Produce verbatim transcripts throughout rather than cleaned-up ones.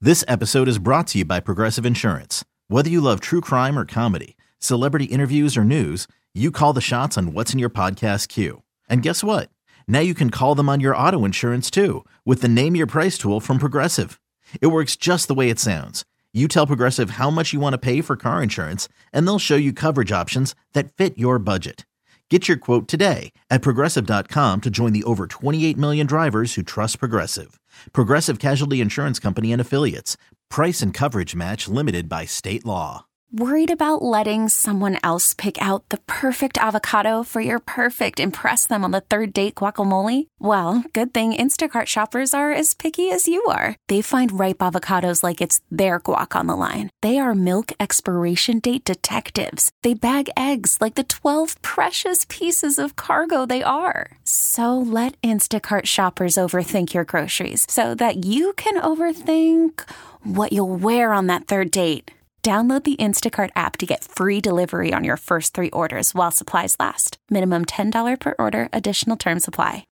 This episode is brought to you by Progressive Insurance. Whether you love true crime or comedy, celebrity interviews or news, you call the shots on what's in your podcast queue. And guess what? Now you can call them on your auto insurance too with the Name Your Price tool from Progressive. It works just the way it sounds. You tell Progressive how much you want to pay for car insurance, and they'll show you coverage options that fit your budget. Get your quote today at progressive dot com to join the over twenty-eight million drivers who trust Progressive. Progressive Casualty Insurance Company and Affiliates. Price and coverage match limited by state law. Worried about letting someone else pick out the perfect avocado for your perfect impress them on the third date guacamole? Well, good thing Instacart shoppers are as picky as you are. They find ripe avocados like it's their guac on the line. They are milk expiration date detectives. They bag eggs like the twelve precious pieces of cargo they are. So let Instacart shoppers overthink your groceries so that you can overthink what you'll wear on that third date. Download the Instacart app to get free delivery on your first three orders while supplies last. Minimum ten dollars per order. Additional terms apply.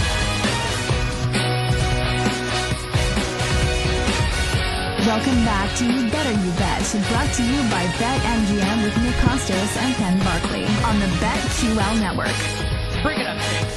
Welcome back to Better You Bet, brought to you by BetMGM with Nick Costos and Ken Barkley on the BetQL network. Bring it up, Jake.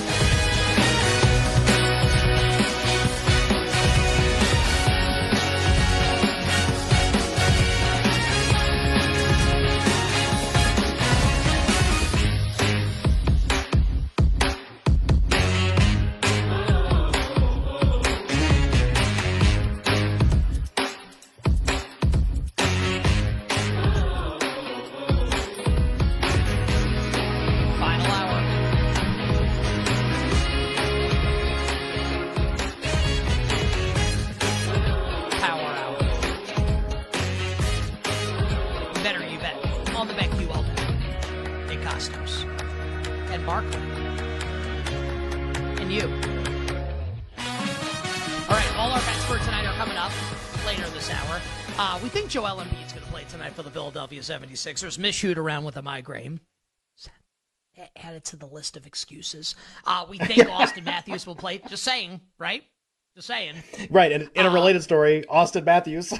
Joel Embiid's going to play tonight for the Philadelphia seventy-sixers. Miss shoot around with a migraine. Added to the list of excuses. Uh, we think Austin Matthews will play. Just saying, right? Just saying. Right, and in a related uh, story, Austin Matthews.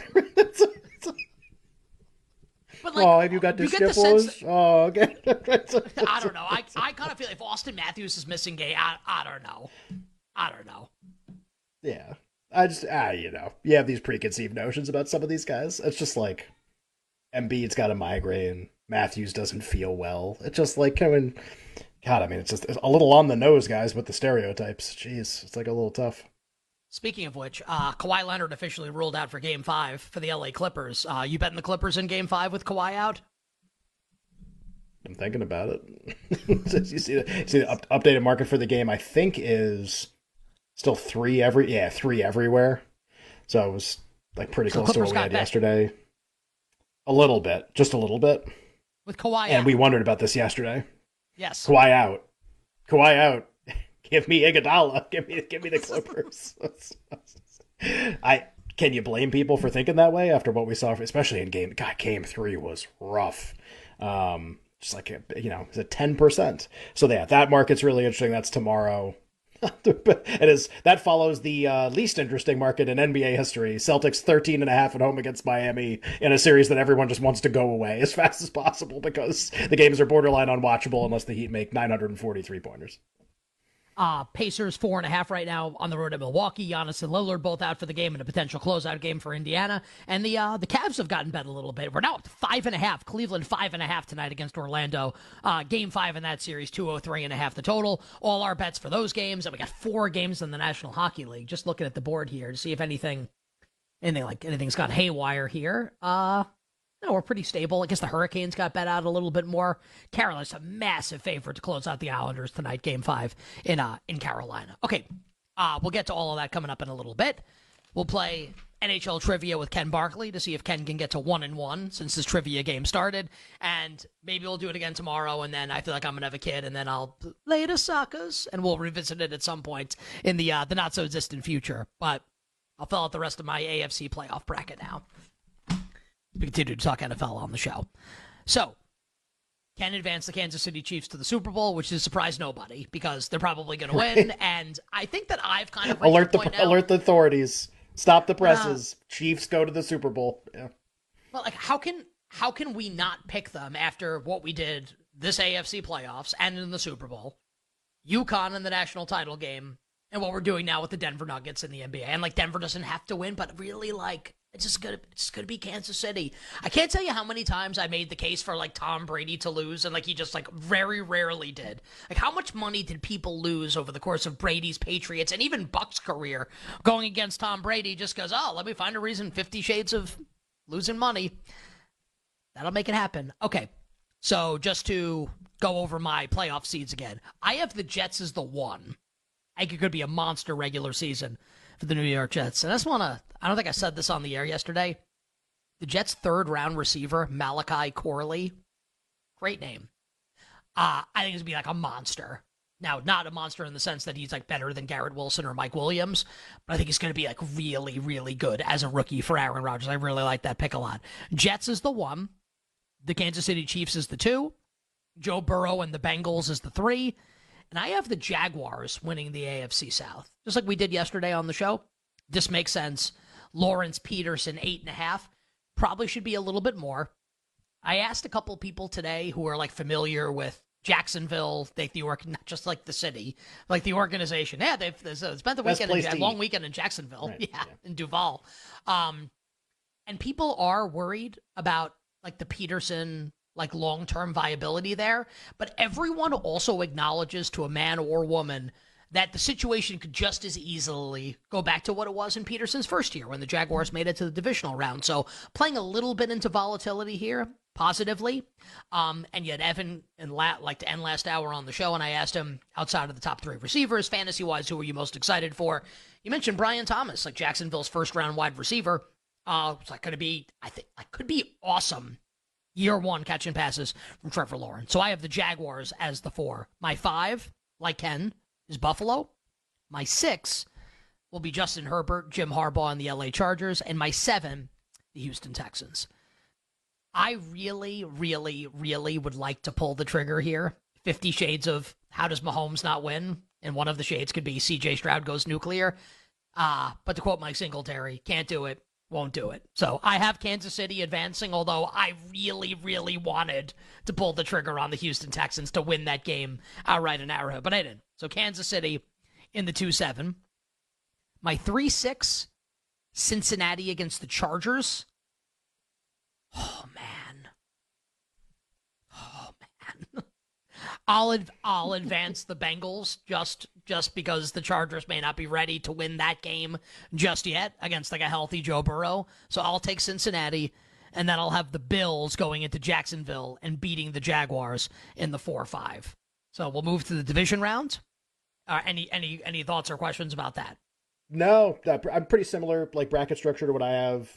But like, oh, have you got this you that, Oh, okay. I don't know. I, I kind of feel if Austin Matthews is missing game, I, I don't know. I don't know. Yeah. I just, ah, you know, you have these preconceived notions about some of these guys. It's just like, Embiid's got a migraine, Matthews doesn't feel well. It's just like, I mean, God, I mean, it's just a little on the nose, guys, with the stereotypes. Jeez, it's like a little tough. Speaking of which, uh, Kawhi Leonard officially ruled out for Game Five for the L A Clippers. Uh, you betting the Clippers in Game Five with Kawhi out? I'm thinking about it. you see the, see the up, updated market for the game, I think, is still three every yeah three everywhere, so it was like pretty so close to what we had bet. yesterday. A little bit, just a little bit. With Kawhi and out. we wondered about this yesterday. Yes, Kawhi out, Kawhi out. Give me Iguodala. Give me give me the Clippers. I can you blame people for thinking that way after what we saw, especially in game? God, game three was rough. Um, just like a, you know, it's a ten percent. So yeah, that market's really interesting. That's tomorrow. It is that follows the uh, least interesting market in N B A history. Celtics thirteen and a half at home against Miami in a series that everyone just wants to go away as fast as possible because the games are borderline unwatchable unless the Heat make nine hundred forty-three pointers. Uh, Pacers four and a half right now on the road at Milwaukee. Giannis and Lillard both out for the game and a potential closeout game for Indiana. And the uh, the Cavs have gotten bet a little bit. We're now up to five and a half. Cleveland five and a half tonight against Orlando. Uh, game five in that series, two oh three and a half the total. All our bets for those games. And we got four games in the National Hockey League. Just looking at the board here to see if anything, anything like anything's got haywire here. Uh, No, we're pretty stable. I guess the Hurricanes got bet out a little bit more. Carolina's a massive favorite to close out the Islanders tonight, game five in uh in Carolina. Okay, uh, we'll get to all of that coming up in a little bit. We'll play N H L trivia with Ken Barkley to see if Ken can get to one and one since this trivia game started. And maybe we'll do it again tomorrow, and then I feel like I'm going to have a kid, and then I'll play the suckers, and we'll revisit it at some point in the uh, the not-so-distant future. But I'll fill out the rest of my A F C playoff bracket now. We continue to talk N F L on the show. So, Ken advanced the Kansas City Chiefs to the Super Bowl, which has surprised nobody because they're probably going to win. And I think that I've kind of alert the point now, alert the authorities. Stop the presses. Uh, Chiefs go to the Super Bowl. Yeah. Well, like, how can how can we not pick them after what we did this A F C playoffs and in the Super Bowl, UConn in the national title game, and what we're doing now with the Denver Nuggets in the N B A? And, like, Denver doesn't have to win, but really, like, it's just gonna, it's gonna be Kansas City. I can't tell you how many times I made the case for, like, Tom Brady to lose, and, like, he just, like, very rarely did. Like, how much money did people lose over the course of Brady's Patriots and even Bucks' career going against Tom Brady just because, oh, let me find a reason, Fifty Shades of losing money. That'll make it happen. Okay, so just to go over my playoff seeds again, I have the Jets as the one. I think it could be a monster regular season for the New York Jets. And I just want to, I don't think I said this on the air yesterday. The Jets' third round receiver, Malachi Corley, great name. Uh, I think he's going to be like a monster. Now, not a monster in the sense that he's like better than Garrett Wilson or Mike Williams, but I think he's going to be like really, really good as a rookie for Aaron Rodgers. I really like that pick a lot. Jets is the one. The Kansas City Chiefs is the two. Joe Burrow and the Bengals is the three. And I have the Jaguars winning the A F C South, just like we did yesterday on the show. This makes sense. Lawrence Peterson, eight and a half. Probably should be a little bit more. I asked a couple people today who are like familiar with Jacksonville, like the org, not just like the city, like the organization. Yeah, they've, they've spent the weekend, in, a long weekend in Jacksonville, right, yeah, yeah, in Duval. Um, and people are worried about like the Peterson, like long-term viability there. But everyone also acknowledges to a man or woman that the situation could just as easily go back to what it was in Peterson's first year when the Jaguars made it to the divisional round. So playing a little bit into volatility here, positively. Um, and yet Evan, and la- like to end last hour on the show, and I asked him, outside of the top three receivers, fantasy-wise, who are you most excited for? You mentioned Brian Thomas, like Jacksonville's first-round wide receiver. Uh, it's like going to be, I think, like could be awesome. Year one catching passes from Trevor Lawrence. So I have the Jaguars as the four. My five, like Ken, is Buffalo. My six will be Justin Herbert, Jim Harbaugh, and the L A Chargers. And my seven, the Houston Texans. I really, really, really would like to pull the trigger here. Fifty Shades of how does Mahomes not win? And one of the shades could be C J Stroud goes nuclear. Uh, but to quote Mike Singletary, can't do it. Won't do it. So I have Kansas City advancing, although I really, really wanted to pull the trigger on the Houston Texans to win that game outright in Arrowhead, but I didn't. So Kansas City in the two seven. My three six, Cincinnati against the Chargers. Oh, man. Oh, man. I'll ad- I'll advance the Bengals just just because the Chargers may not be ready to win that game just yet against like a healthy Joe Burrow. So I'll take Cincinnati, and then I'll have the Bills going into Jacksonville and beating the Jaguars in the four five. So we'll move to the division round. Uh, any any any thoughts or questions about that? No, I'm pretty similar, like bracket structure to what I have.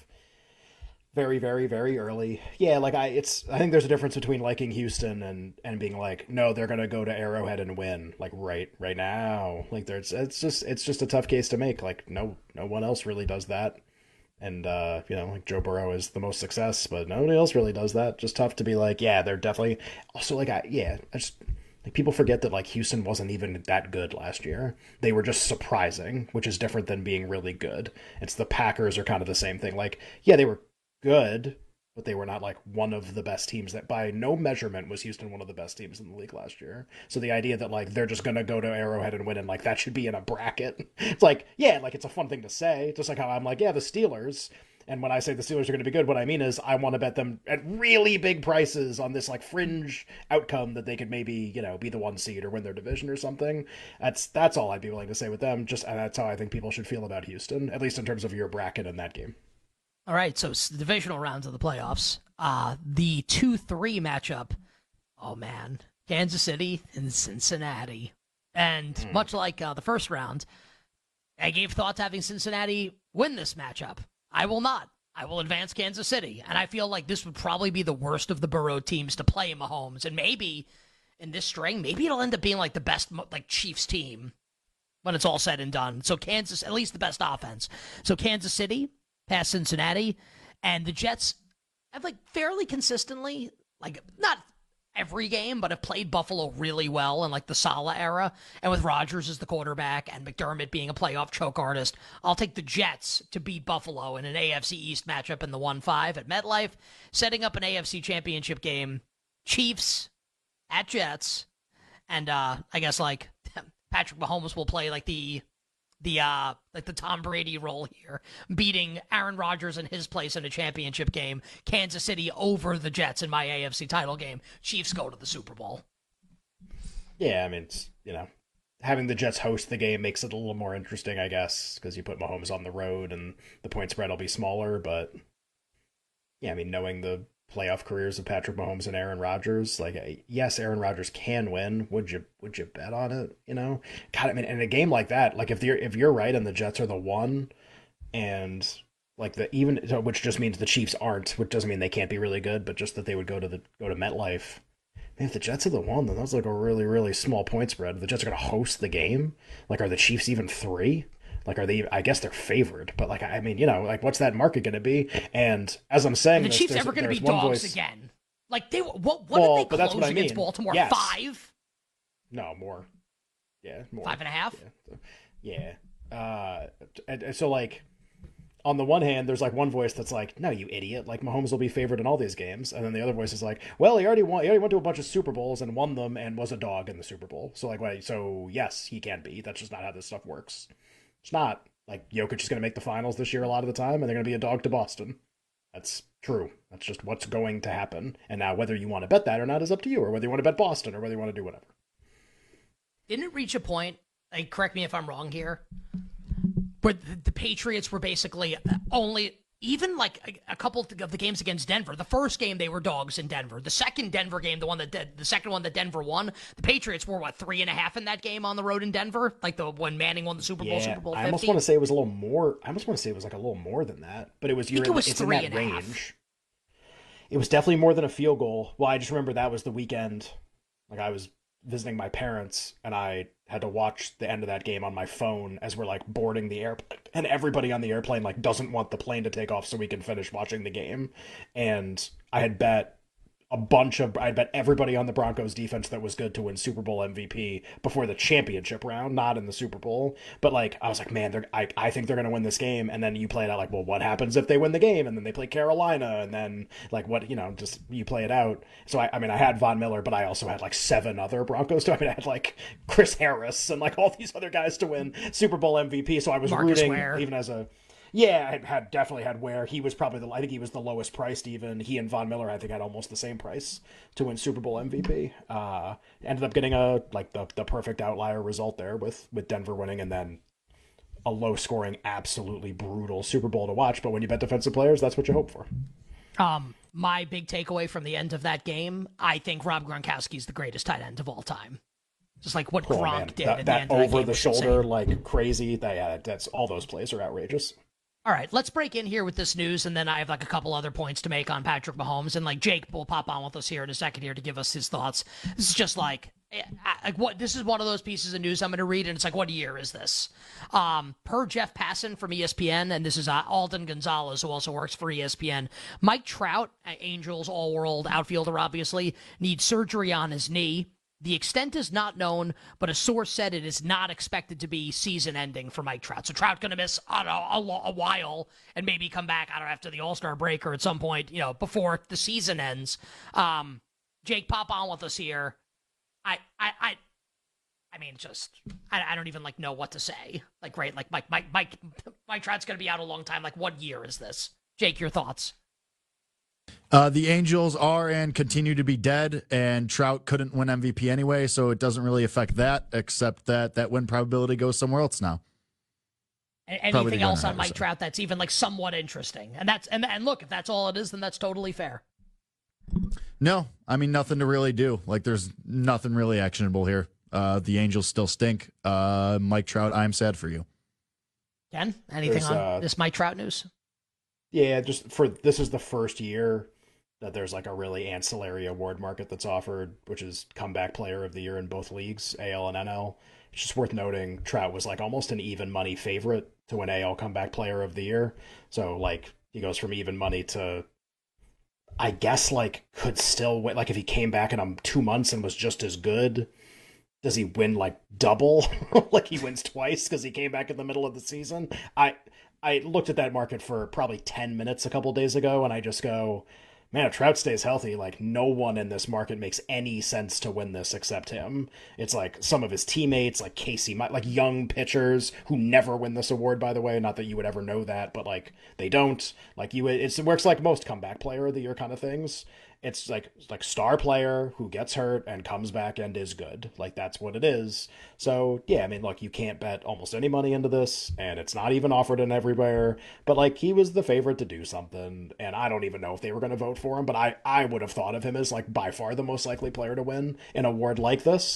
Very, very, very early. Yeah, like I it's I think there's a difference between liking Houston and, and being like, no, they're gonna go to Arrowhead and win, like right right now. Like there's it's just it's just a tough case to make. Like no no one else really does that. And uh, you know, like Joe Burrow is the most success, but nobody else really does that. Just tough to be like, yeah, they're definitely also like I yeah, I just like people forget that like Houston wasn't even that good last year. They were just surprising, which is different than being really good. It's the Packers are kind of the same thing. Like, yeah, they were good, but they were not like one of the best teams. That by no measurement was Houston one of the best teams in the league last year. So the idea that like they're just gonna go to Arrowhead and win and like that should be in a bracket, it's like, yeah, like it's a fun thing to say, just like how I'm like, yeah, the Steelers, and when I say the Steelers are gonna be good, what I mean is I want to bet them at really big prices on this like fringe outcome that they could maybe, you know, be the one seed or win their division or something. That's that's all I'd be willing to say with them. Just and that's how I think people should feel about Houston, at least in terms of your bracket in that game. All right, so divisional rounds of the playoffs. Uh, the two three matchup, oh man, Kansas City and Cincinnati. And mm. much like uh, the first round, I gave thought to having Cincinnati win this matchup. I will not. I will advance Kansas City. And I feel like this would probably be the worst of the Burrow teams to play Mahomes. And maybe in this string, maybe it'll end up being like the best like Chiefs team when it's all said and done. So Kansas, at least the best offense. So Kansas City past Cincinnati, and the Jets have like fairly consistently, like not every game, but have played Buffalo really well in like the Saleh era. And with Rodgers as the quarterback and McDermott being a playoff choke artist, I'll take the Jets to beat Buffalo in an A F C East matchup in the one five at MetLife, setting up an A F C Championship game. Chiefs at Jets, and uh, I guess like Patrick Mahomes will play like the the uh like the Tom Brady role here, beating Aaron Rodgers in his place in a championship game. Kansas City over the Jets in my A F C title game. Chiefs go to the Super Bowl. Yeah, I mean, it's, you know, having the Jets host the game makes it a little more interesting, I guess, because you put Mahomes on the road and the point spread will be smaller. But yeah, I mean, knowing the playoff careers of Patrick Mahomes and Aaron Rodgers, like, yes, Aaron Rodgers can win. Would you would you bet on it? You know, God, I mean, in a game like that, like if you're if you're right and the Jets are the one, and like the even, which just means the Chiefs aren't, which doesn't mean they can't be really good, but just that they would go to the go to MetLife. Man, if the Jets are the one, then that's like a really really small point spread. The Jets are going to host the game. Like, are the Chiefs even three? Like, are they? I guess they're favored, but like, I mean, you know, like, what's that market going to be? And as I'm saying, are the there's, Chiefs there's, ever going to be one dogs voice... again? Like, they what? What well, did they close what against I mean. Baltimore? Yes. Five? No, more. Yeah, more. Five and a half. Yeah. yeah. Uh, and, and so like, on the one hand, there's like one voice that's like, "No, you idiot! Like, Mahomes will be favored in all these games," and then the other voice is like, "Well, he already won. He already went to a bunch of Super Bowls and won them, and was a dog in the Super Bowl. So like, wait, so yes, he can be. That's just not how this stuff works. It's not like Jokic is going to make the finals this year a lot of the time, and they're going to be a dog to Boston. That's true. That's just what's going to happen. And now, whether you want to bet that or not is up to you, or whether you want to bet Boston, or whether you want to do whatever." Didn't it reach a point? Like, correct me if I'm wrong here, where the, the Patriots were basically only, even like a, a couple of the games against Denver. The first game they were dogs in Denver. The second Denver game, the one that de- the second one that Denver won, the Patriots were what, three and a half in that game on the road in Denver, like the when Manning won the Super Bowl, yeah, Super Bowl fifty. I almost want to say it was a little more. I almost want to say it was like a little more than that, but it was. I think You're it was in, it's three in that and a range. half. It was definitely more than a field goal. Well, I just remember that was the weekend. Like, I was visiting my parents, and I had to watch the end of that game on my phone as we're like boarding the airplane, and everybody on the airplane like doesn't want the plane to take off so we can finish watching the game. And I had bet a bunch of I bet everybody on the Broncos defense that was good to win Super Bowl M V P before the championship round, not in the Super Bowl. But like, I was like, man, they're I, I think they're gonna win this game. And then you play it out like, well, what happens if they win the game? And then they play Carolina, and then like, what, you know, just you play it out. So I, I mean, I had Von Miller, but I also had like seven other Broncos. I mean, I had like Chris Harris and like all these other guys to win Super Bowl M V P. So I was Marcus rooting Ware. even as a Yeah, I had definitely had Ware. He was probably the I think he was the lowest priced even. He and Von Miller I think had almost the same price to win Super Bowl M V P. Uh, ended up getting a like the the perfect outlier result there with with Denver winning, and then a low scoring, absolutely brutal Super Bowl to watch. But when you bet defensive players, that's what you hope for. Um, my big takeaway from the end of that game, I think Rob Gronkowski's the greatest tight end of all time. Just like what Oh, Gronk man. did that, at that the end of that over game the was shoulder insane. like crazy. That, yeah, that's all those plays are outrageous. All right, let's break in here with this news, and then I have like a couple other points to make on Patrick Mahomes, and like Jake will pop on with us here in a second here to give us his thoughts. This is just like, like what this is one of those pieces of news I'm going to read, and it's like, what year is this? Um, per Jeff Passan from E S P N, and this is uh, Alden Gonzalez, who also works for E S P N. Mike Trout, Angels all-world outfielder, obviously, needs surgery on his knee. The extent is not known, but a source said it is not expected to be season-ending for Mike Trout. So Trout going to miss I don't know, a, a while and maybe come back, I don't know, after the All-Star break or at some point, you know, before the season ends. Um, Jake, pop on with us here. I, I, I, I mean, just I, I don't even like know what to say. Like, right, like Mike, Mike, Mike, Mike Trout's going to be out a long time. Like, what year is this? Jake, your thoughts? Uh, the Angels are and continue to be dead, and Trout couldn't win M V P anyway, so it doesn't really affect that, except that that win probability goes somewhere else now. A- Probably Anything the else on Gunnar Mike episode. Trout that's even like somewhat interesting? And that's and and look, if that's all it is, then that's totally fair. No, I mean, nothing to really do. Like, there's nothing really actionable here. Uh, the Angels still stink. Uh, Mike Trout, I'm sad for you. Ken, anything There's, on uh, this Mike Trout news? Yeah, just for this is the first year that there's like a really ancillary award market that's offered, which is comeback player of the year in both leagues, A L and N L. It's just worth noting Trout was like almost an even money favorite to win A L comeback player of the year. So like he goes from even money to I guess like could still win. Like if he came back in um, two months and was just as good, does he win like double? Like he wins twice because he came back in the middle of the season. I I looked at that market for probably ten minutes a couple days ago, and I just go, man, if Trout stays healthy, like no one in this market makes any sense to win this except him. It's like some of his teammates, like Casey, like young pitchers who never win this award, by the way. Not that you would ever know that, but like they don't. Like you, it's, it works like most comeback player of the year kind of things. It's like like star player who gets hurt and comes back and is good. Like that's what it is. So yeah, I mean, look, you can't bet almost any money into this, and it's not even offered in everywhere. But like he was the favorite to do something, and I don't even know if they were going to vote for him. But I I would have thought of him as like by far the most likely player to win an award like this.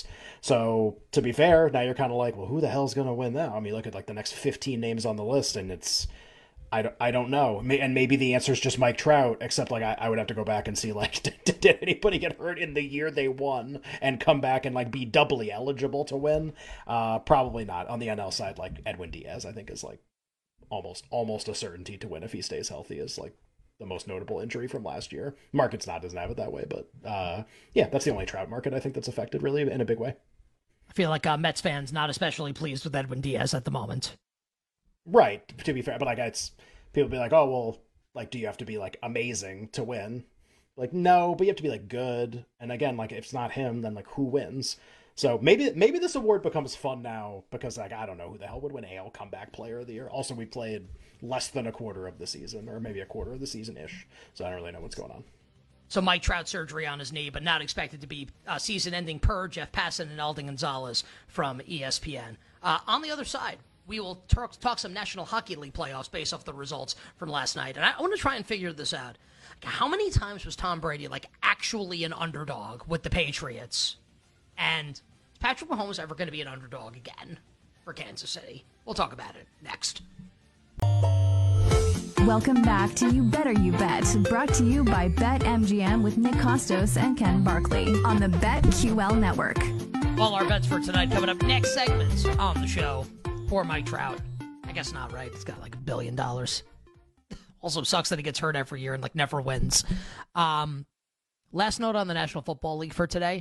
So to be fair, now you're kind of like, well, who the hell's going to win now? I mean, look at like the next fifteen names on the list, and it's. I don't, I don't know. And maybe the answer is just Mike Trout, except like I, I would have to go back and see like, did, did anybody get hurt in the year they won and come back and like be doubly eligible to win? Uh, probably not. On the N L side, like Edwin Diaz, I think is like almost almost a certainty to win if he stays healthy is like the most notable injury from last year. Market's not doesn't have it that way, but uh, yeah, that's the only Trout market I think that's affected really in a big way. I feel like uh, Mets fans not especially pleased with Edwin Diaz at the moment. Right, to be fair, but like it's people be like, oh well, like do you have to be like amazing to win? Like no, but you have to be like good. And again, like if it's not him, then like who wins? So maybe maybe this award becomes fun now because like I don't know who the hell would win A L Comeback Player of the Year. Also, we played less than a quarter of the season, or maybe a quarter of the season ish. So I don't really know what's going on. So Mike Trout surgery on his knee, but not expected to be uh, season-ending per Jeff Passan and Alden Gonzalez from E S P N. Uh, on the other side, we will talk, talk some National Hockey League playoffs based off the results from last night. And I, I want to try and figure this out. How many times was Tom Brady like actually an underdog with the Patriots? And is Patrick Mahomes ever going to be an underdog again for Kansas City? We'll talk about it next. Welcome back to You Better You Bet, brought to you by BetMGM with Nick Costos and Ken Barkley on the BetQL network. All our bets for tonight coming up next segment on the show. For Mike Trout. I guess not, right? He's got like a billion dollars. Also sucks that he gets hurt every year and like never wins. Um, last note on the National Football League for today.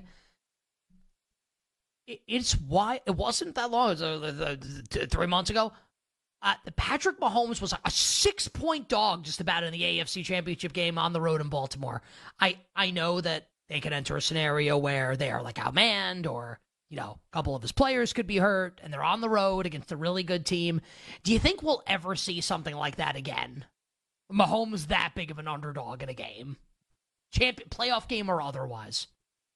It, it's why it wasn't that long. It was, uh, three months ago. Uh, Patrick Mahomes was a six-point dog just about in the A F C Championship game on the road in Baltimore. I, I know that they could enter a scenario where they are like outmanned or you know, a couple of his players could be hurt, and they're on the road against a really good team. Do you think we'll ever see something like that again? Mahomes that big of an underdog in a game? Champion, playoff game or otherwise?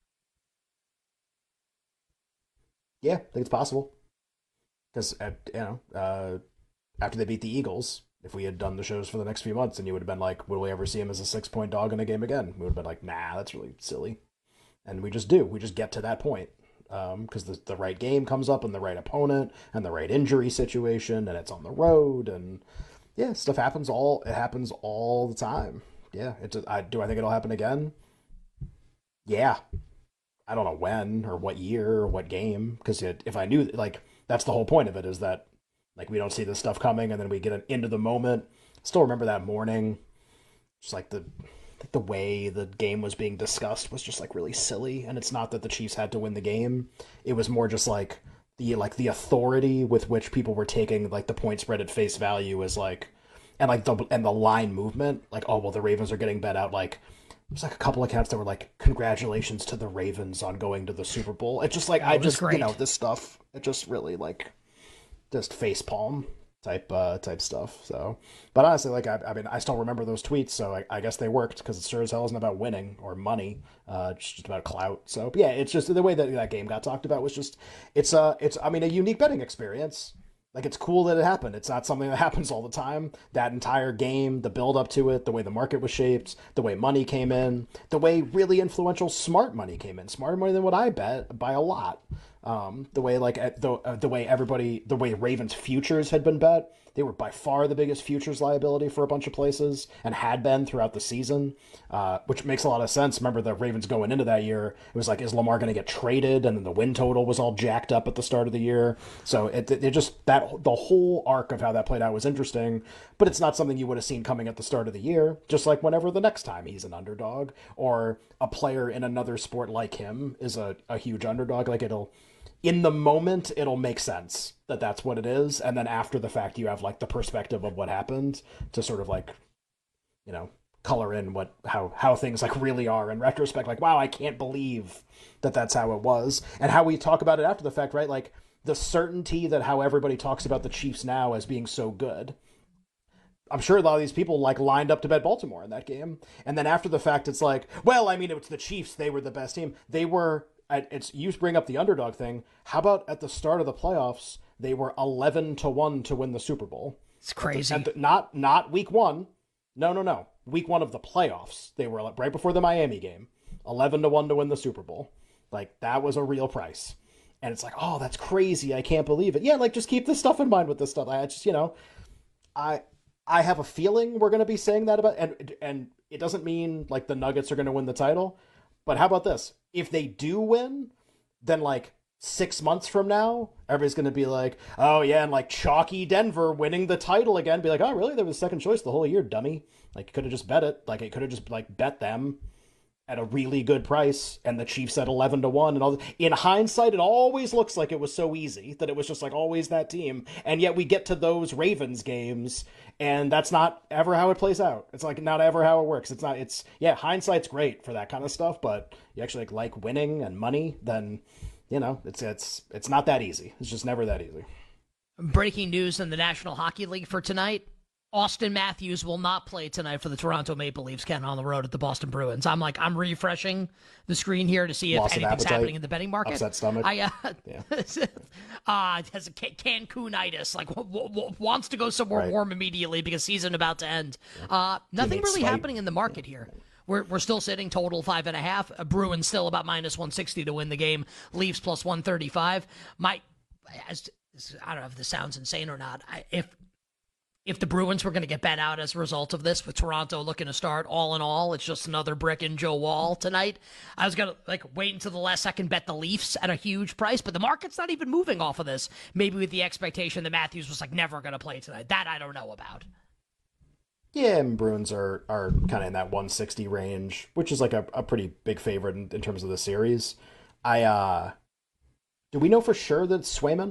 Yeah, I think it's possible. Because, you know, uh, after they beat the Eagles, if we had done the shows for the next few months, and you would have been like, will we ever see him as a six-point dog in a game again? We would have been like, nah, that's really silly. And we just do. We just get to that point. Because um, the, the right game comes up and the right opponent and the right injury situation and it's on the road and yeah, stuff happens all it happens all the time. Yeah, it's I do I think it'll happen again? Yeah, I don't know when or what year or what game because if I knew like that's the whole point of it is that like we don't see this stuff coming and then we get into the moment. Still remember that morning, just like the. the way the game was being discussed was just like really silly, and it's not that the Chiefs had to win the game. It was more just like the like the authority with which people were taking like the point spread at face value is like, and like the and the line movement like oh well the Ravens are getting bet out like there's like a couple accounts that were like congratulations to the Ravens on going to the Super Bowl. It's just like I just great. you know this stuff it just really like just face palm. type uh type stuff. So but honestly like I, I mean I still remember those tweets, so I, I guess they worked because it sure as hell isn't about winning or money, uh it's just about clout. So yeah, it's just the way that that game got talked about was just it's uh it's I mean a unique betting experience. Like it's cool that it happened. It's not something that happens all the time. That entire game, the build up to it, the way the market was shaped, the way money came in, the way really influential smart money came in, smarter money than what I bet by a lot. Um, the way like the uh, the way everybody, the way Ravens futures had been bet, They were by far the biggest futures liability for a bunch of places and had been throughout the season, uh, which makes a lot of sense. Remember the Ravens going into that year, it was like, is Lamar going to get traded? And then the win total was all jacked up at the start of the year. So it, it just, that the whole arc of how that played out was interesting, but it's not something you would have seen coming at the start of the year, just like whenever the next time he's an underdog or a player in another sport like him is a, a huge underdog. Like it'll, in the moment, it'll make sense that that's what it is. And then after the fact, you have like the perspective of what happened to sort of like, you know, color in what, how, how things like really are in retrospect. Like, wow, I can't believe that that's how it was. And how we talk about it after the fact, right? Like the certainty that how everybody talks about the Chiefs now as being so good. I'm sure a lot of these people like lined up to bet Baltimore in that game. And then after the fact, it's like, well, I mean, it's the Chiefs. They were the best team. They were, it's, you bring up the underdog thing. How about at the start of the playoffs, they were eleven to one to win the Super Bowl. It's crazy. At the, at the, not, not week one. No, no, no. Week one of the playoffs. They were right before the Miami game, eleven to one to win the Super Bowl. Like that was a real price. And it's like, oh, that's crazy. I can't believe it. Yeah. Like just keep this stuff in mind with this stuff. I just, you know, I, I have a feeling we're going to be saying that about, and, and it doesn't mean like the Nuggets are going to win the title, but how about this? If they do win, then like six months from now, everybody's going to be like, oh yeah, and like chalky Denver winning the title again. Be like, oh really? They were the second choice the whole year, dummy. Like you could have just bet it. Like it could have just like bet them at a really good price, and the Chiefs at eleven to one and all. In hindsight, it always looks like it was so easy that it was just like always that team. And yet we get to those Ravens games, and that's not ever how it plays out. It's like not ever how it works. It's not, it's, yeah, hindsight's great for that kind of stuff, but you actually like, like winning and money, then, you know, it's, it's, it's not that easy. It's just never that easy. Breaking news in the National Hockey League for tonight. Austin Matthews will not play tonight for the Toronto Maple Leafs, Ken, on the road at the Boston Bruins. I'm like, I'm refreshing the screen here to see if Loss of anything's appetite, happening in the betting market. Upset stomach. I, uh, yeah. uh, has a Cancunitis, like w- w- wants to go somewhere Right. warm immediately because season about to end. Uh, nothing Teammates really fight. happening in the market here. We're we're still sitting total five and a half. Uh, Bruins still about minus one sixty to win the game. Leafs plus one thirty-five. My, as, I don't know if this sounds insane or not. I, if If the Bruins were going to get bet out as a result of this, with Toronto looking to start, all in all, it's just another brick in Joe Wall tonight. I was going to like wait until the last second, bet the Leafs at a huge price, but the market's not even moving off of this. Maybe with the expectation that Matthews was like never going to play tonight. That I don't know about. Yeah, and Bruins are, are kind of in that one sixty range, which is like a, a pretty big favorite in, in terms of the series. I, uh, do we know for sure that it's Swayman?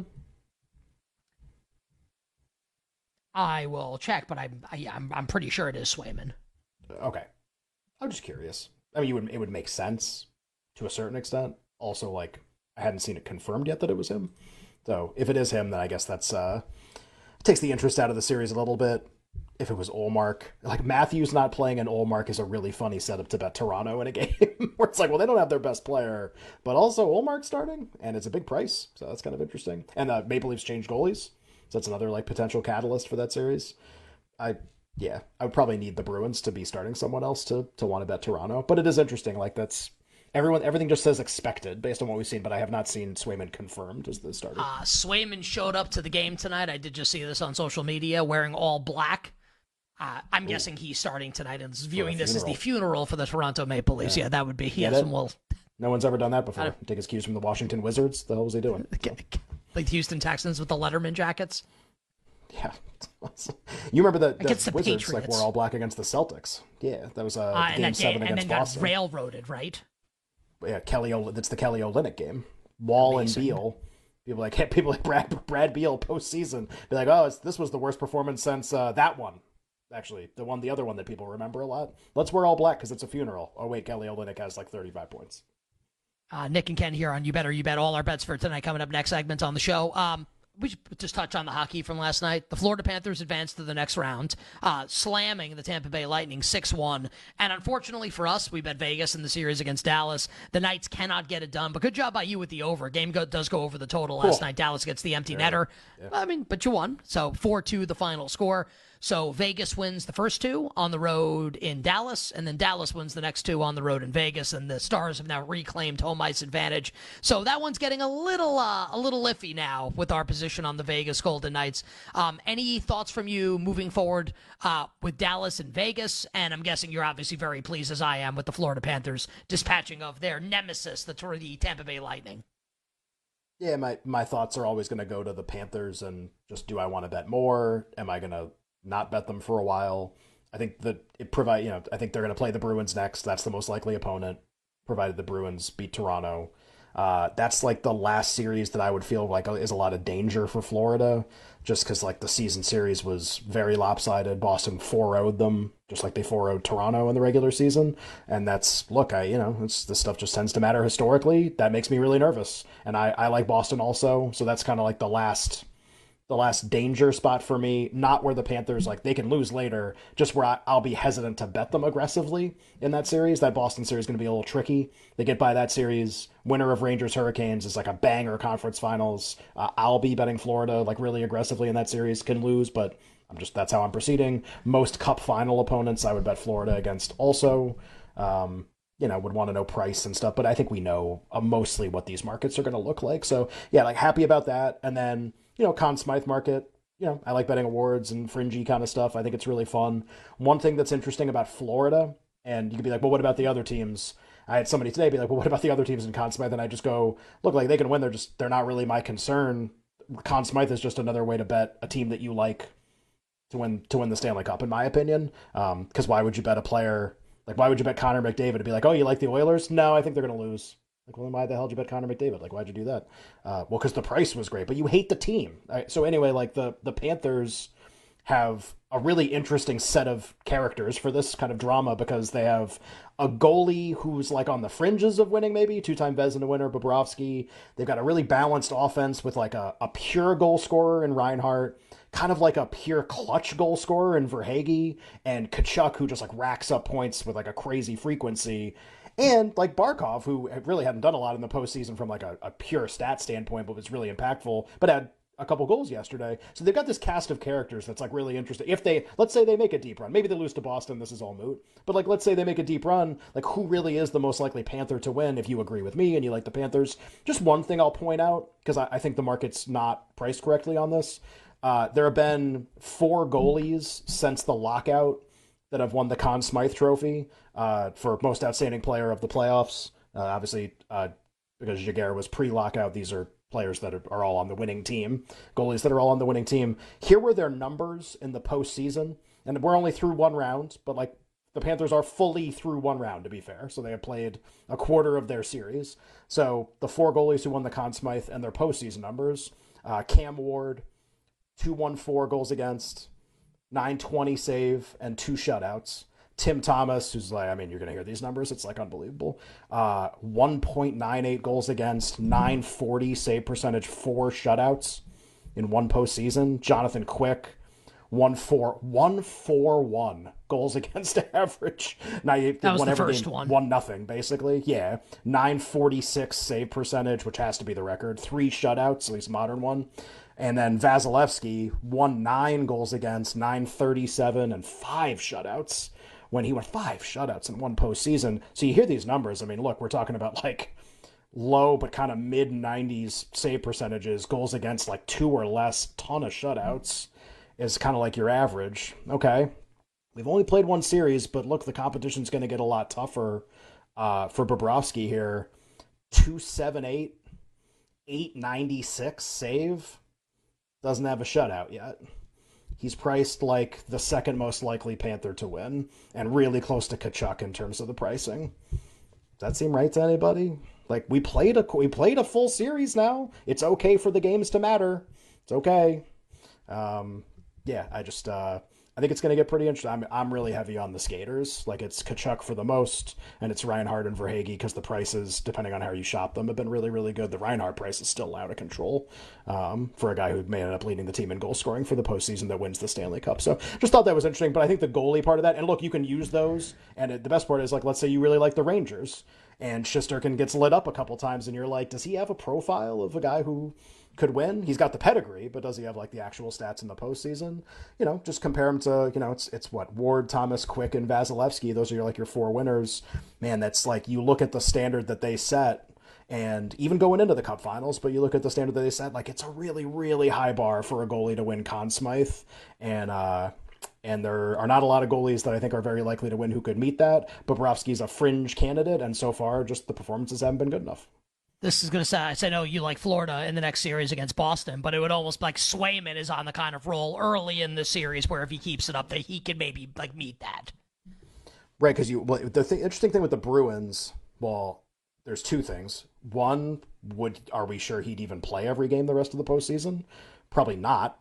I will check, but I'm I, I'm I'm pretty sure it is Swayman. Okay, I'm just curious. I mean, you would it would make sense to a certain extent. Also, like I hadn't seen it confirmed yet that it was him. So if it is him, then I guess that's uh takes the interest out of the series a little bit. If it was Olmark, like Matthews not playing and Olmark is a really funny setup to bet Toronto in a game where it's like, well, they don't have their best player, but also Olmark starting, and it's a big price, so that's kind of interesting. And uh, Maple Leafs changed goalies. So that's another like potential catalyst for that series. I yeah, I would probably need the Bruins to be starting someone else to to want to bet Toronto. But it is interesting. Like that's everyone. Everything just says expected based on what we've seen. But I have not seen Swayman confirmed as the starter. Uh, Swayman showed up to the game tonight. I did just see this on social media, wearing all black. Uh, I'm Ooh. guessing he's starting tonight and is viewing this as the funeral for the Toronto Maple Leafs. Yeah, yeah that would be. He has some will. No one's ever done that before. Take his cues from the Washington Wizards. The hell was he doing? Like the Houston Texans with the Letterman jackets. Yeah, you remember the, the against the Wizards Patriots. Like were all black against the Celtics. Yeah, that was uh, uh, game and seven and against then Boston. Got railroaded, right? Yeah, Kelly. O- that's the Kelly Olynyk game. Wall Amazing. And Beal. People like people like Brad Brad Beal postseason be like, oh, it's, this was the worst performance since uh, that one. Actually, the one, the other one that people remember a lot. Let's wear all black because it's a funeral. Oh wait, Kelly Olynyk has like thirty-five points. Uh, Nick and Ken here on You Better You Bet. All our bets for tonight coming up next segment on the show. Um, we should just touch on the hockey from last night. The Florida Panthers advanced to the next round, uh, slamming the Tampa Bay Lightning six one. And unfortunately for us, we bet Vegas in the series against Dallas. The Knights cannot get it done, but good job by you with the over. Game go- does go over the total last cool. night. Dallas gets the empty yeah. netter. Yeah. I mean, but you won. So four two the final score. So Vegas wins the first two on the road in Dallas, and then Dallas wins the next two on the road in Vegas, and the Stars have now reclaimed home ice advantage. So that one's getting a little uh, a little iffy now with our position on the Vegas Golden Knights. Um, any thoughts from you moving forward uh, with Dallas and Vegas? And I'm guessing you're obviously very pleased, as I am, with the Florida Panthers dispatching of their nemesis, the, the Tampa Bay Lightning. Yeah, my, my thoughts are always going to go to the Panthers and just, do I want to bet more? Am I going to not bet them for a while? I think that it provide, you know, I think they're going to play the Bruins next. That's the most likely opponent, provided the Bruins beat Toronto. Uh, that's like the last series that I would feel like is a lot of danger for Florida, just because like the season series was very lopsided. Boston four oh'd them, just like they four oh'd Toronto in the regular season. And that's, look, I, you know, it's, this stuff just tends to matter historically. That makes me really nervous. And I, I like Boston also. So that's kind of like the last, the last danger spot for me, not where the Panthers, like, they can lose later, just where I, I'll be hesitant to bet them aggressively in that series. That Boston series is going to be a little tricky. They get by that series. Winner of Rangers Hurricanes is like a banger conference finals. Uh, I'll be betting Florida, like, really aggressively in that series. Can lose, but I'm just, that's how I'm proceeding. Most cup final opponents, I would bet Florida against also. Um, you know, would want to know price and stuff, but I think we know uh, mostly what these markets are going to look like. So, yeah, like, happy about that. And then, you know, Conn Smythe market, you know, I like betting awards and fringy kind of stuff. I think it's really fun. One thing that's interesting about Florida, and you could be like, well, what about the other teams? I had somebody today be like, well, what about the other teams in Conn Smythe? And I just go, look, like, they can win. They're just, they're not really my concern. Conn Smythe is just another way to bet a team that you like to win, to win the Stanley Cup, in my opinion. Um, because why would you bet a player, like, why would you bet Connor McDavid to be like, oh, you like the Oilers? No, I think they're going to lose. Like, well, why the hell did you bet Connor McDavid? Like, why'd you do that? Uh, well, because the price was great, but you hate the team. Right? So anyway, like, the, the Panthers have a really interesting set of characters for this kind of drama, because they have a goalie who's like on the fringes of winning, maybe two-time Vezina winner Bobrovsky. They've got a really balanced offense with like a, a pure goal scorer in Reinhart, kind of like a pure clutch goal scorer in Verhaeghe, and Tkachuk, who just like racks up points with like a crazy frequency. And like Barkov, who really hadn't done a lot in the postseason from like a, a pure stat standpoint, but was really impactful, but had a couple goals yesterday. So they've got this cast of characters that's like really interesting. If they, let's say they make a deep run, maybe they lose to Boston, this is all moot, but like, let's say they make a deep run, like, who really is the most likely Panther to win? If you agree with me and you like the Panthers, just one thing I'll point out, because I, I think the market's not priced correctly on this. Uh, there have been four goalies since the lockout that have won the Conn Smythe Trophy uh, for most outstanding player of the playoffs. Uh, obviously, uh, because Jaguar was pre-lockout, these are players that are, are all on the winning team, goalies that are all on the winning team. Here were their numbers in the postseason, and we're only through one round, but like, the Panthers are fully through one round, to be fair. So they have played a quarter of their series. So the four goalies who won the Conn Smythe and their postseason numbers, uh, Cam Ward, two one four goals against, nine twenty save, and two shutouts. Tim Thomas, who's like, I mean, you're going to hear these numbers. It's like unbelievable. Uh, one point nine eight goals against, nine forty save percentage, four shutouts in one postseason. Jonathan Quick, one four one goals against average. Now, that was the first game, one. One nothing, basically. Yeah. nine forty-six save percentage, which has to be the record. Three shutouts, at least modern one. And then Vasilevsky won nine goals against, nine thirty-seven, and five shutouts when he went five shutouts in one postseason. So you hear these numbers. I mean, look, we're talking about like low but kind of mid nineties save percentages, goals against like two or less, ton of shutouts is kind of like your average. Okay. We've only played one series, but look, the competition's going to get a lot tougher uh, for Bobrovsky here. two seventy-eight, eight ninety-six save. Doesn't have a shutout yet. He's priced like the second most likely Panther to win, and really close to Tkachuk in terms of the pricing. Does that seem right to anybody? Like, we played a we played a full series now. It's okay for the games to matter. It's okay. Um, yeah, I just uh, I think it's going to get pretty interesting. I'm I'm really heavy on the skaters. Like, it's Tkachuk for the most, and it's Reinhart and Verhaeghe, because the prices, depending on how you shop them, have been really, really good. The Reinhart price is still out of control um, for a guy who may end up leading the team in goal scoring for the postseason that wins the Stanley Cup. So just thought that was interesting. But I think the goalie part of that, and look, you can use those. And it, the best part is, like, let's say you really like the Rangers, and Shesterkin gets lit up a couple times, and you're like, does he have a profile of a guy who could win. He's got the pedigree, but does he have like the actual stats in the postseason? You know, just compare him to, you know, it's it's what, Ward, Thomas, Quick, and Vasilevsky. Those are your, like your four winners. Man, that's like, you look at the standard that they set, and even going into the Cup Finals, but you look at the standard that they set, like it's a really, really high bar for a goalie to win Conn Smythe, and uh, and there are not a lot of goalies that I think are very likely to win who could meet that. Bobrovsky's a fringe candidate, and so far, just the performances haven't been good enough. This is going to say, I know you like Florida in the next series against Boston, but it would almost be like Swayman is on the kind of roll early in the series where if he keeps it up, that he can maybe like meet that. Right, because you well, the th- interesting thing with the Bruins, well, there's two things. One, would are we sure he'd even play every game the rest of the postseason? Probably not.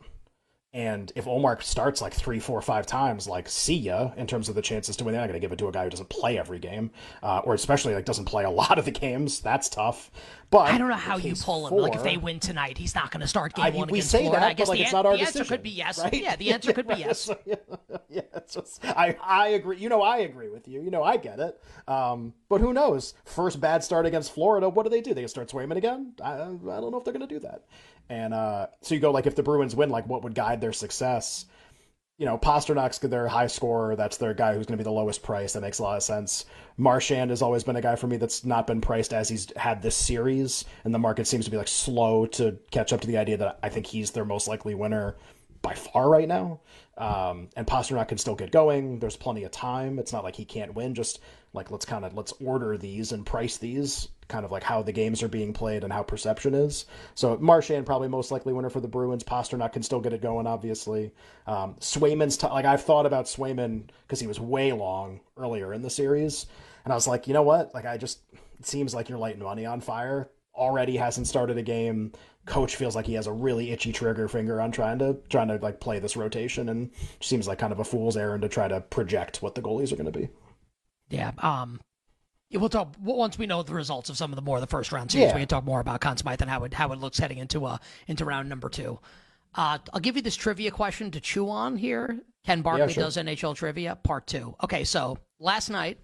And if Omar starts like three, four, five times, like, see ya, in terms of the chances to win. They're not going to give it to a guy who doesn't play every game, uh, or especially like doesn't play a lot of the games. That's tough. But I don't know how you pull him. Four, like if they win tonight, he's not going to start game I, one we against say Florida. That, I guess but, like, the, it's not our the decision, answer could be yes. Right? Yeah, the answer could be yes. yeah, yeah it's just, I I agree. You know, I agree with you. You know, I get it. Um, but who knows? First bad start against Florida. What do they do? They start Swayman again? I I don't know if they're going to do that. And uh, so you go like, if the Bruins win, like what would guide their success? You know, Pasternak's their high scorer. That's their guy who's going to be the lowest price. That makes a lot of sense. Marchand has always been a guy for me that's not been priced as he's had this series, and the market seems to be like slow to catch up to the idea that I think he's their most likely winner by far right now. Um, and Pasternak can still get going. There's plenty of time. It's not like he can't win. Just like, let's kind of, let's order these and price these kind of like how the games are being played and how perception is. So Marchand probably most likely winner for the Bruins. Pasternak can still get it going, obviously. Um, Swayman's t- like, I've thought about Swayman because he was way long earlier in the series. And I was like, you know what? Like, I just, it seems like you're lighting money on fire. Already hasn't started a game. Coach feels like he has a really itchy trigger finger on trying to trying to like play this rotation, and seems like kind of a fool's errand to try to project what the goalies are going to be. Yeah. Um. Yeah, we'll talk once we know the results of some of the more of the first round series. Yeah. We can talk more about Conn Smythe and how it how it looks heading into uh into round number two. Uh, I'll give you this trivia question to chew on here. Ken Barkley yeah, sure. does N H L trivia part two. Okay, so last night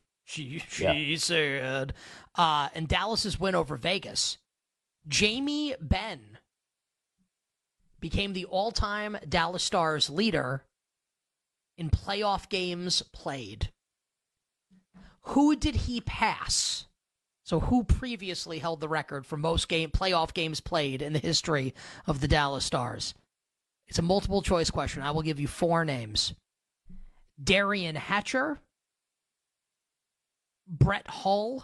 she she yeah. said uh, in Dallas's win over Vegas, Jamie Benn became the all-time Dallas Stars leader in playoff games played. Who did he pass? So who previously held the record for most game playoff games played in the history of the Dallas Stars? It's a multiple choice question. I will give you four names. Darian Hatcher, Brett Hull,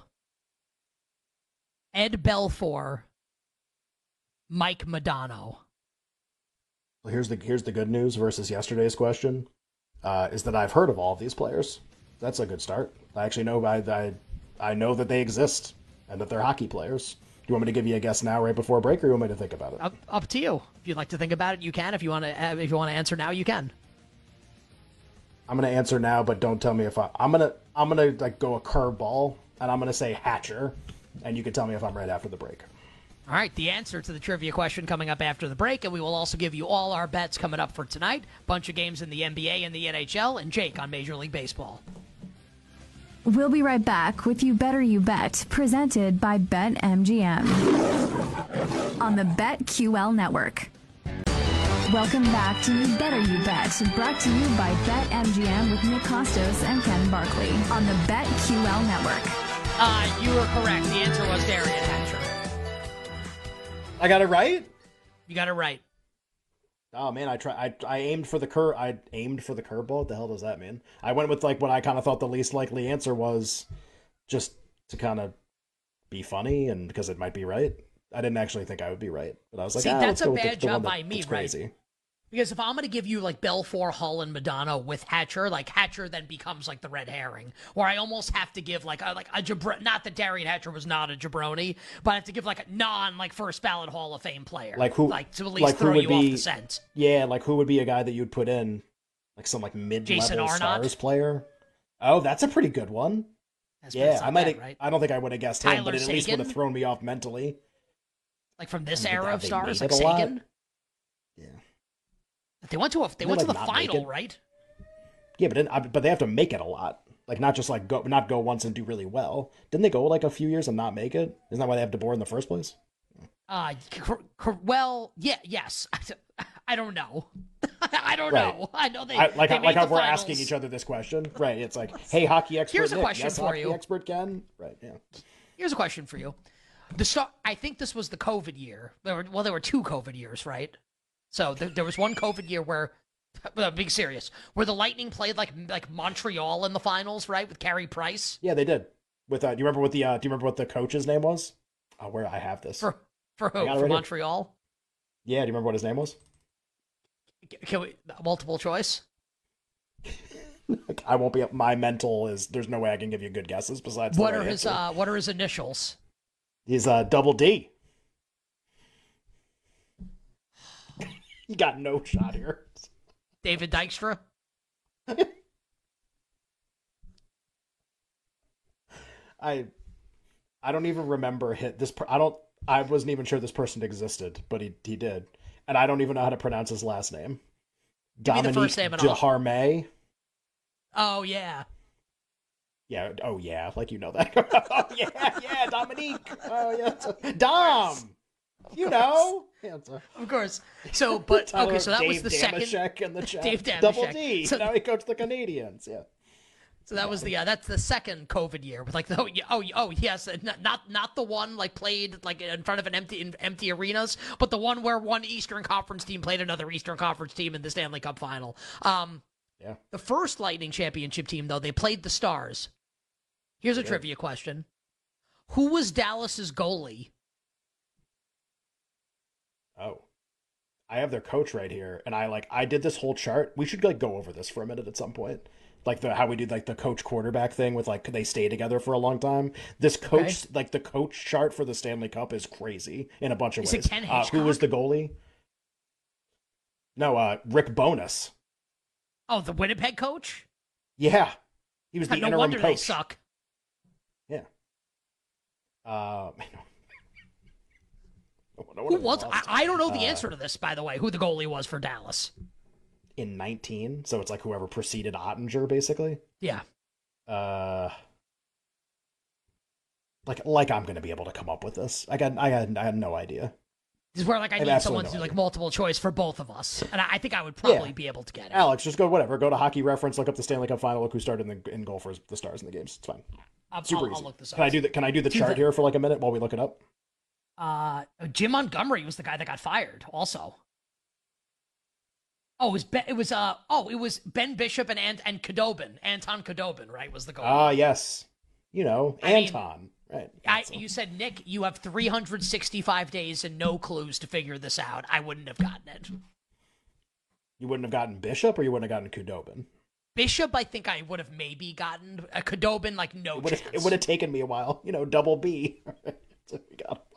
Ed Belfour, Mike Modano. Well, here's the here's the good news versus yesterday's question, uh, is that I've heard of all of these players. That's a good start. I actually know I, I I know that they exist and that they're hockey players. Do you want me to give you a guess now, right before break, or you want me to think about it? Up, up to you. If you'd like to think about it, you can. If you want to, if you want to answer now, you can. I'm gonna answer now, but don't tell me if I. I'm gonna I'm gonna like go a curveball, and I'm gonna say Hatcher, and you can tell me if I'm right after the break. All right, the answer to the trivia question coming up after the break, and we will also give you all our bets coming up for tonight. Bunch of games in the N B A and the N H L, and Jake on Major League Baseball. We'll be right back with You Better You Bet, presented by BetMGM on the BetQL network. Welcome back to You Better You Bet, brought to you by BetMGM with Nick Costos and Ken Barkley on the BetQL network. Uh, you were correct. The answer was Darian Hatcher. I got it right? You got it right. Oh man, I try. I I aimed for the cur. I aimed for the curveball. What the hell does that mean? I went with like what I kind of thought the least likely answer was, just to kind of be funny and because it might be right. I didn't actually think I would be right, but I was like, see, ah, that's a bad the, the job by me, crazy. Right? Because if I'm going to give you like Belfour, Hull, and Modano with Hatcher, like Hatcher then becomes like the red herring, or I almost have to give like a, like a jabr- not that Darian Hatcher was not a jabroni, but I have to give like a non like first ballot Hall of Fame player, like who, like to at least like throw you be, off the scent. Yeah, like who would be a guy that you'd put in, like some like mid-level Stars player? Oh, that's a pretty good one. That's yeah, I might. Right? I don't think I would have guessed Tyler him, but it at least would have thrown me off mentally. Like from this era of Stars, like Sagan. Yeah. They went to a they went like to the final, right? Yeah, but then, but they have to make it a lot. Like not just like go not go once and do really well. Didn't they go like a few years and not make it? Isn't that why they have DeBoer in the first place? Uh, cr- cr- well, yeah, yes. I don't know. I don't Right. know. I know they I, like they how, made like how the we're finals. asking each other this question, right? It's like, hey, hockey expert. Here's a Nick, question yes, for hockey you. expert Ken, right? Yeah. Here's a question for you. The start. I think this was the COVID year. There were well, there were two COVID years, right? So there, there was one COVID year where, uh, being serious, where the Lightning played like like Montreal in the finals, right, with Carey Price. Yeah, they did. With uh, do you remember what the uh, do you remember what the coach's name was? Oh, where I have this. For for who? I got it For right here. Montreal. Yeah, do you remember what his name was? Can we multiple choice? I won't be. My mental is. There's no way I can give you good guesses besides. What the are right his answer. uh What are his initials? He's uh double D. You got no shot here. David Dykstra. I I don't even remember hit this. Per, I don't. I wasn't even sure this person existed, but he he did, and I don't even know how to pronounce his last name. Give me the Dominique first name and I'll- Deharme. Oh yeah. Yeah. Oh yeah. Like you know that. Oh yeah. Yeah. Dominique. Oh yeah. Dom. You know. Yeah, it's a, Of course. So, but Tyler- okay, so that Dave was the second. Damashek in the chat. Dave Double Damashek. D. So- now he coached the Canadians. Yeah. So that was the uh, that's the second COVID year with like the oh y- oh, y- oh yes not not not the one like played like in front of an empty in empty arenas, but the one where one Eastern Conference team played another Eastern Conference team in the Stanley Cup final. Um, Yeah. the first Lightning championship team though they played the Stars. Here's a They did. trivia question: who was Dallas's goalie? Oh. I have their coach right here, and I like I did this whole chart. We should like go over this for a minute at some point. Like the how we do like the coach quarterback thing with like they stay together for a long time. This coach Okay. like the coach chart for the Stanley Cup is crazy in a bunch of Is it ways. Ken uh, who was the goalie? No, uh Rick Bowness. Oh, the Winnipeg coach. Yeah. He was the no interim wonder coach. they suck. Yeah. Uh man, no wonder Who they was? I, lost. I don't know the Uh, answer to this, by the way. Who the goalie was for Dallas? in nineteen, so it's like whoever preceded Ottinger basically. Yeah. Uh like like I'm gonna be able to come up with this. I got I had I had no idea. This is where like I I have need absolutely someone to no do like idea. multiple choice for both of us, and I, I think I would probably Yeah. be able to get it. Alex, just go whatever. Go to Hockey Reference, look up the Stanley Cup Final, look who started in, the, in goal for the Stars in the games. It's fine. I'll, Super I'll, easy. I'll look this up. Can I do the Can I do the Do chart the- here for like a minute while we look it up? Uh, Jim Montgomery was the guy that got fired. Also. Oh, it was ben, it was uh oh it was Ben Bishop and and, and Khudobin. Anton Khudobin, right? Was the goal. Ah, yes. You know, I mean, Anton. right. I, So- you said, Nick, you have three hundred sixty-five days and no clues to figure this out. I wouldn't have gotten it. You wouldn't have gotten Bishop, or you wouldn't have gotten Khudobin. Bishop, I think I would have maybe gotten. A Khudobin, like, no It would have, chance. it would have taken me a while, you know, double B. So we got him.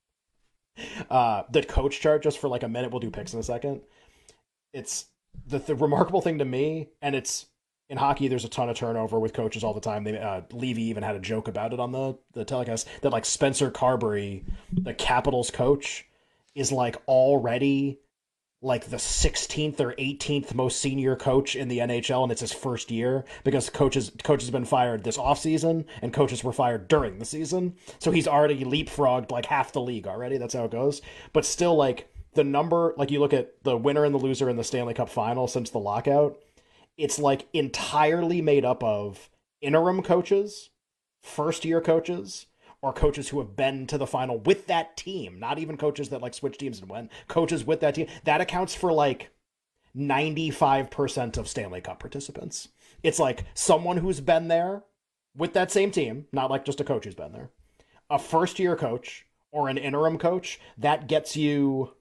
Uh, the coach chart, just for like a minute, we'll do picks in a second. It's the, the remarkable thing to me, and it's in hockey. There's a ton of turnover with coaches all the time. They uh, Levy even had a joke about it on the the telecast that like Spencer Carberry, the Capitals coach, is like already like the sixteenth or eighteenth most senior coach in the N H L, and it's his first year because coaches coaches have been fired this offseason and coaches were fired during the season. So he's already leapfrogged like half the league already. That's how it goes. But still, like the number, like you look at the winner and the loser in the Stanley Cup final since the lockout, it's like entirely made up of interim coaches, first year coaches, or coaches who have been to the final with that team, not even coaches that like switch teams and win, coaches with that team. That accounts for like ninety-five percent of Stanley Cup participants. It's like someone who's been there with that same team, not like just a coach who's been there, a first year coach or an interim coach. That gets you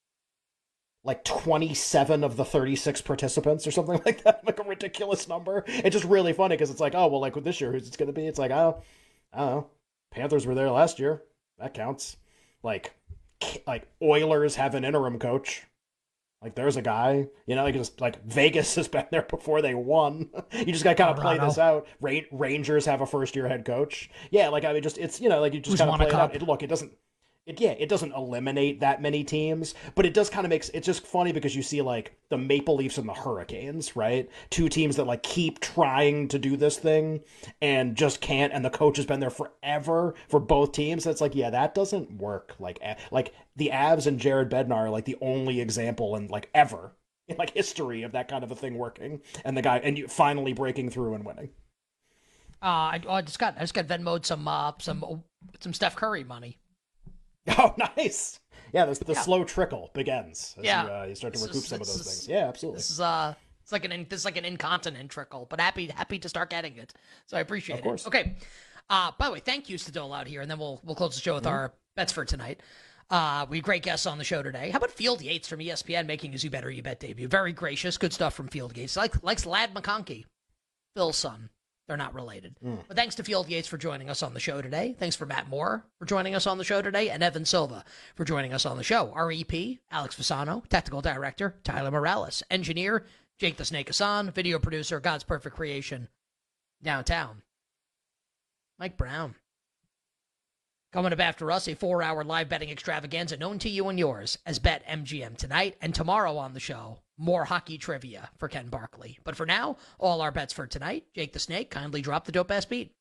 like twenty-seven of the thirty-six participants or something like that, like a ridiculous number. It's just really funny because it's like, oh, well, like with this year, who's it's going to be? It's like, oh, I don't know. Panthers were there last year. That counts. Like, like Oilers have an interim coach. Like, there's a guy, you know, like just like Vegas has been there before they won. You just got to kind of play Colorado. this out. Ra- Rangers have a first year head coach. Yeah, like I mean, just it's you know, like you just Who's kind of won a play it out. cup. It, look, it doesn't. it, yeah, it doesn't eliminate that many teams, but it does kind of makes it's just funny because you see like the Maple Leafs and the Hurricanes, right? Two teams that like keep trying to do this thing and just can't, and the coach has been there forever for both teams. That's like, yeah, that doesn't work. Like, like the Avs and Jared Bednar are like the only example in like ever in like history of that kind of a thing working, and the guy and you finally breaking through and winning. Uh, I, I just got I just got Venmo'd some uh, some some Steph Curry money. Oh, nice. Yeah, the, the yeah. slow trickle begins as yeah. you, uh, you start to this recoup is, some of those is, things. Yeah, absolutely. This is uh, it's like an this is like an incontinent trickle, but happy happy to start getting it. So I appreciate of course. it. Okay. Uh, by the way, thank yous to dole out here, and then we'll we'll close the show with mm-hmm. our bets for tonight. Uh, we have great guests on the show today. How about Field Yates from E S P N making his You Better You Bet debut? Very gracious, good stuff from Field Yates. Like likes Lad McConkey, Phil's son. They're not related. Mm. But thanks to Field Yates for joining us on the show today. Thanks for Matt Moore for joining us on the show today, and Evan Silva for joining us on the show. Our E P, Alex Fasano, technical director, Tyler Morales, engineer, Jake the Snake Hassan, video producer, God's Perfect Creation, downtown, Mike Brown. Coming up after us, a four-hour live betting extravaganza known to you and yours as Bet M G M tonight, and tomorrow on the show, more hockey trivia for Ken Barkley. But for now, all our bets for tonight. Jake the Snake, kindly drop the dope-ass beat.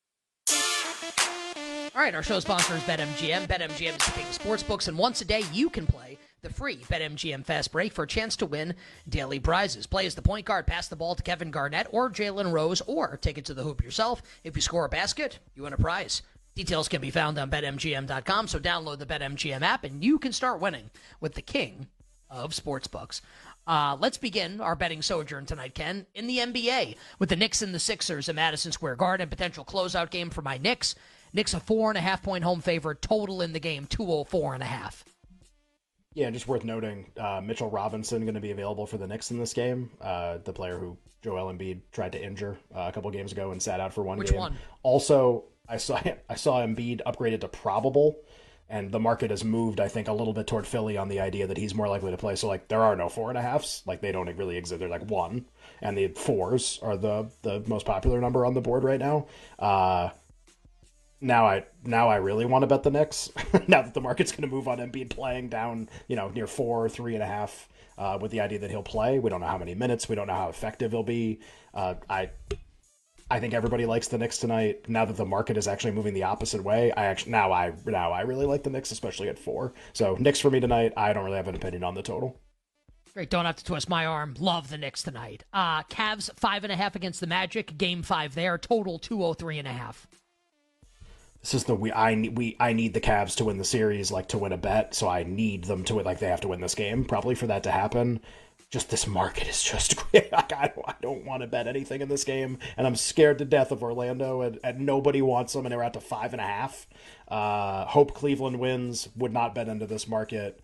All right, our show sponsor is BetMGM. BetMGM is the king of sportsbooks, and once a day you can play the free BetMGM Fast Break for a chance to win daily prizes. Play as the point guard, pass the ball to Kevin Garnett or Jalen Rose, or take it to the hoop yourself. If you score a basket, you win a prize. Details can be found on Bet M G M dot com, so download the BetMGM app, and you can start winning with the king of sportsbooks. Uh, let's begin our betting sojourn tonight, Ken, in the N B A with the Knicks and the Sixers at Madison Square Garden. Potential closeout game for my Knicks. Knicks a four and a half point home favorite. Total in the game two oh four and a half. Yeah, just worth noting, uh, Mitchell Robinson going to be available for the Knicks in this game. Uh, the player who Joel Embiid tried to injure uh, a couple games ago and sat out for one Which game. one? Also, I saw I saw Embiid upgraded to probable. And the market has moved, I think, a little bit toward Philly on the idea that he's more likely to play. So, like, there are no four and a halves. Like, they don't really exist. They're like one. And the fours are the, the most popular number on the board right now. Uh, now I now I really want to bet the Knicks. Now that the market's going to move on Embiid playing down, you know, near four, three and a half, uh, with the idea that he'll play. We don't know how many minutes. We don't know how effective he'll be. Uh, I... I think everybody likes the Knicks tonight. Now that the market is actually moving the opposite way, I actually now I now I really like the Knicks, especially at four. So Knicks for me tonight. I don't really have an opinion on the total. Great, don't have to twist my arm. Love the Knicks tonight. Uh, Cavs five and a half against the Magic. Game five there. Total two oh three and a half. This is the we I need we I need the Cavs to win the series, like to win a bet. So I need them to win, like they have to win this game probably for that to happen. Just this market is just great. Like, I don't, I don't want to bet anything in this game, and I'm scared to death of Orlando, and, and nobody wants them, and they're out to five and a half. Uh, hope Cleveland wins. Would not bet into this market.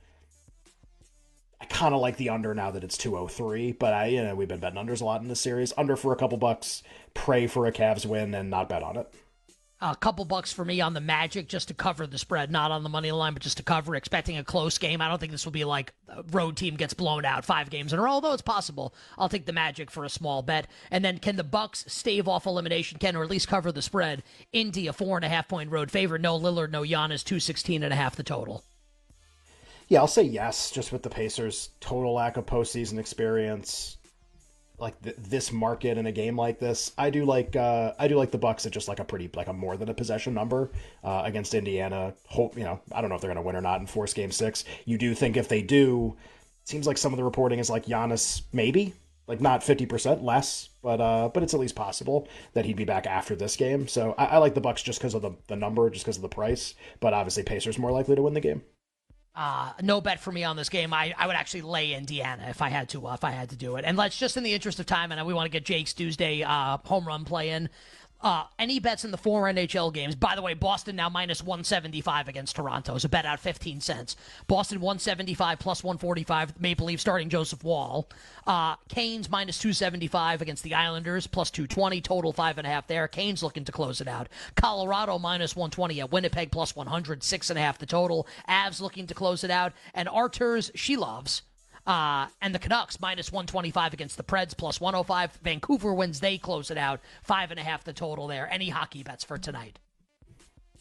I kind of like the under now that it's two oh three, but I, you know, we've been betting unders a lot in this series. Under for a couple bucks. Pray for a Cavs win and not bet on it. A couple bucks for me on the Magic just to cover the spread, not on the money line, but just to cover, expecting a close game. I don't think this will be like a road team gets blown out five games in a row, although it's possible. I'll take the Magic for a small bet. And then can the Bucks stave off elimination, Ken, or at least cover the spread? Indy, a four and a half point road favorite. No Lillard, no Giannis, two sixteen and a half the total. Yeah, I'll say yes, just with the Pacers' total lack of postseason experience. Like th- this market in a game like this, I do like uh, I do like the Bucks at just like a pretty like a more than a possession number uh, against Indiana. Hope you know I don't know if they're going to win or not and force Game Six. You do think if they do, it seems like some of the reporting is like Giannis maybe like not fifty percent less, but uh, but it's at least possible that he'd be back after this game. So I, I like the Bucks just because of the the number, just because of the price. But obviously Pacers more likely to win the game. Uh, no bet for me on this game. I, I would actually lay Indiana if I had to uh, if I had to do it. And let's just in the interest of time, and we want to get Jake's Tuesday uh, home run play in. Uh, any bets in the four N H L games? By the way, Boston now minus one seventy-five against Toronto. So bet out fifteen cents. Boston one seventy-five plus one forty-five. Maple Leaf starting Joseph Wall. Uh, Canes minus two seventy-five against the Islanders plus two twenty. Total five and a half there. Canes looking to close it out. Colorado minus one twenty at Winnipeg plus one hundred. Six and a half the total. Avs looking to close it out. And Arturs Shilovs. Uh, and the Canucks minus one twenty-five against the Preds plus one oh five. Vancouver wins. They close it out. Five and a half the total there. Any hockey bets for tonight?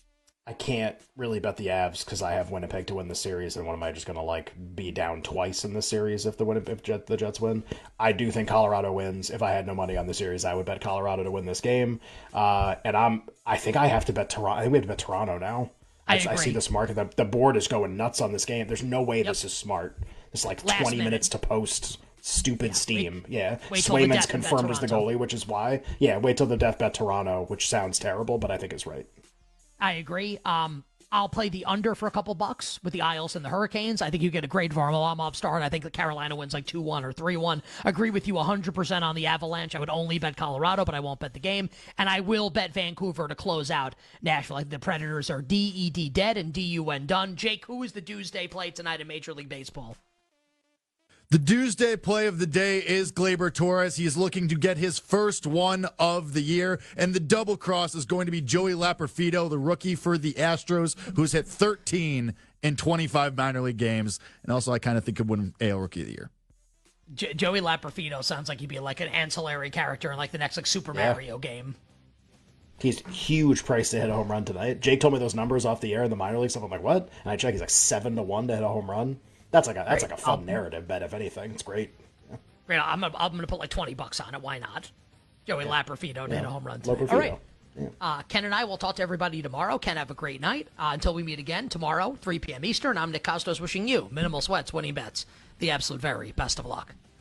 I can't really bet the Avs because I have Winnipeg to win the series, and what am I just going to like be down twice in the series if the Win- if Jet, the Jets win? I do think Colorado wins. If I had no money on the series, I would bet Colorado to win this game. Uh, and I'm I think I have to bet Toronto. I think we have to bet Toronto now. I, I, I see this market. The, the board is going nuts on this game. There's no way yep. this is smart. It's like Last twenty minute. minutes to post. Stupid yeah, Steam. Wait, yeah. wait till the Swayman's death confirmed bet as the Toronto. goalie, which is why. Yeah, wait till the death bet Toronto, which sounds terrible, but I think is right. I agree. Um, I'll play the under for a couple bucks with the Isles and the Hurricanes. I think you get a great Varlamov start. I think that Carolina wins like two one or three one. Agree with you one hundred percent on the Avalanche. I would only bet Colorado, but I won't bet the game. And I will bet Vancouver to close out Nashville. Like the Predators are D E D dead and D U N done. Jake, who is the Tuesday play tonight in Major League Baseball? The Tuesday play of the day is Gleyber Torres. He is looking to get his first one of the year, and the double cross is going to be Joey Laperfido, the rookie for the Astros, who's hit thirteen in twenty-five minor league games, and also I kind of think could win A L Rookie of the Year. J- Joey Laperfido sounds like he'd be like an ancillary character in like the next like Super Yeah. Mario game. He's huge price to hit a home run tonight. Jake told me those numbers off the air in the minor league stuff. I'm like, what? And I check, he's like seven to one to hit a home run. That's like a that's Great. like a fun I'll, narrative bet, if anything. It's great. Yeah. Great. I'm gonna, I'm gonna put like twenty bucks on it. Why not? Joey yeah. Laperfido to yeah. hit a home run today. Laperfido. All right. Yeah. Uh, Ken and I will talk to everybody tomorrow. Ken, have a great night. Uh, until we meet again tomorrow, three p.m. Eastern, I'm Nick Costos wishing you minimal sweats, winning bets, the absolute very best of luck.